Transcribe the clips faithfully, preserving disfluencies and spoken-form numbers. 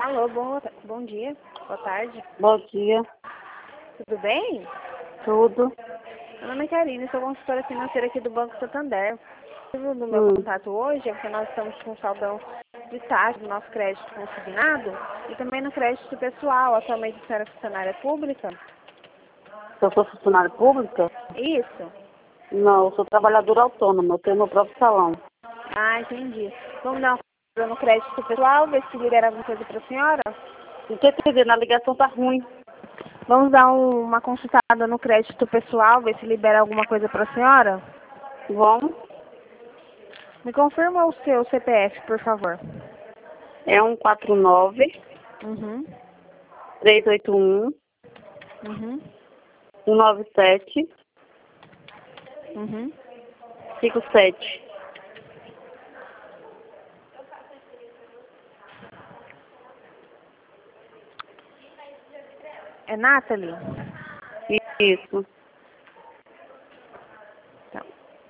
Alô, bom, bom dia, boa tarde. Bom dia. Tudo bem? Tudo. Meu nome é Karine, sou consultora financeira aqui do Banco Santander. O motivo do meu Hum. contato hoje é porque nós estamos com um saldão de taxa do nosso crédito consignado e também no crédito pessoal. Atualmente a senhora é funcionária pública? Se eu sou funcionária pública? Isso? Não, eu sou trabalhadora autônoma, eu tenho meu próprio salão. Ah, entendi. Vamos dar uma olhada no crédito pessoal, ver se libera alguma coisa para a senhora? Não tô entendendo, a ligação tá ruim. Vamos dar um- uma consultada no crédito pessoal, ver se libera alguma coisa para a senhora? Vamos? Me confirma o seu C P F, por favor. É um quatro nove, Uhum. três oito um, Uhum. um nove sete, Uhum. cinco sete. É Nathalie? Isso. Então.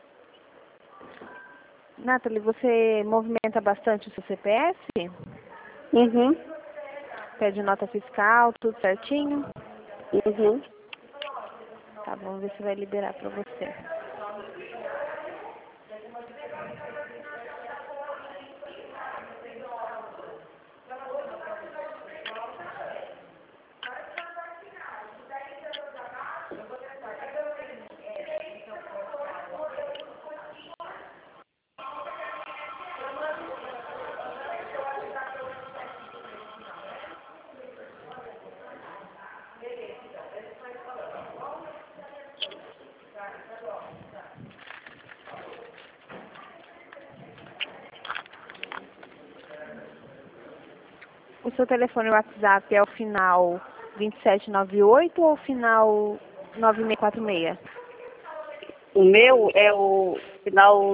Nathalie, você movimenta bastante o seu C P F? Uhum. Pede nota fiscal, tudo certinho? Uhum. Tá, vamos ver se vai liberar pra você. O seu telefone WhatsApp é o final vinte e sete noventa e oito ou o final nove seis quatro seis? O meu é o final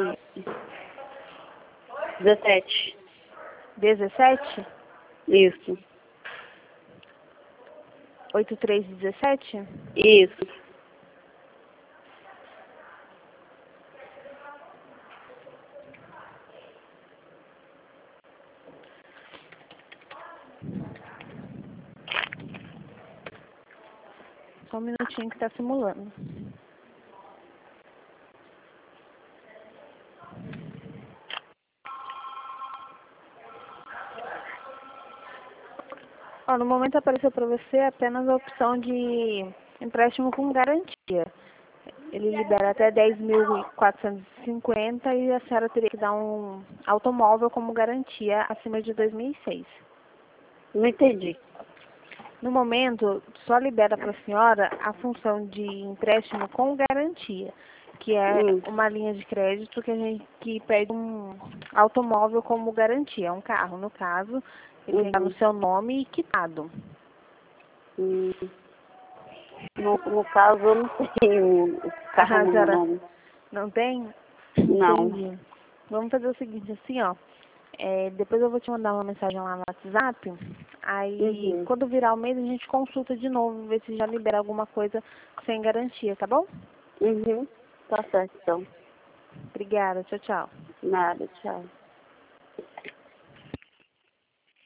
dezessete. dezessete? Isso. oitenta e três dezessete? Isso. Só um minutinho que tá simulando. Ó, no momento apareceu para você apenas a opção de empréstimo com garantia. Ele libera até dez mil quatrocentos e cinquenta e a senhora teria que dar um automóvel como garantia acima de dois mil e seis. Não entendi. No momento, só libera para a senhora a função de empréstimo com garantia, que é Hum. uma linha de crédito que a gente que pede um automóvel como garantia, um carro, no caso, ele tem que estar no Uhum. seu nome e quitado. Hum. No, no caso, eu não tenho o carro A no meu senhora nome. não tem? Não. Entendi. Vamos fazer o seguinte, assim, ó. É, depois eu vou te mandar uma mensagem lá no WhatsApp. Aí, Uhum. quando virar o mês, a gente consulta de novo, ver se já libera alguma coisa sem garantia, tá bom? Uhum. Tá certo, então. Obrigada. Tchau, tchau. Nada, tchau.